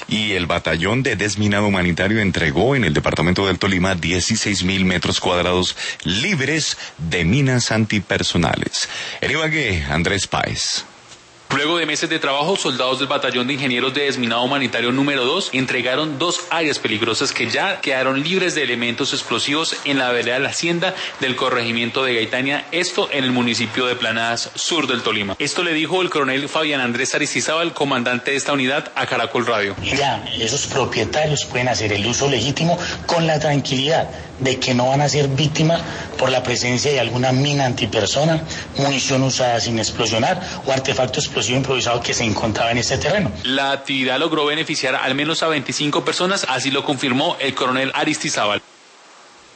y el batallón de desminado humanitario entregó en el departamento del Tolima 16.000 metros cuadrados libres de minas antipersonales. En Ibagué, Andrés Páez. Luego de meses de trabajo, soldados del Batallón de Ingenieros de Desminado Humanitario número 2 entregaron 2 áreas peligrosas que ya quedaron libres de elementos explosivos en la vereda de la Hacienda del corregimiento de Gaitania, esto en el municipio de Planadas, sur del Tolima. Esto le dijo el coronel Fabián Andrés Aristizábal, comandante de esta unidad, a Caracol Radio. Ya, esos propietarios pueden hacer el uso legítimo con la tranquilidad de que no van a ser víctimas por la presencia de alguna mina antipersona, munición usada sin explosionar o artefacto explosivo improvisado que se encontraba en este terreno. La actividad logró beneficiar al menos a 25 personas, así lo confirmó el coronel Aristizábal.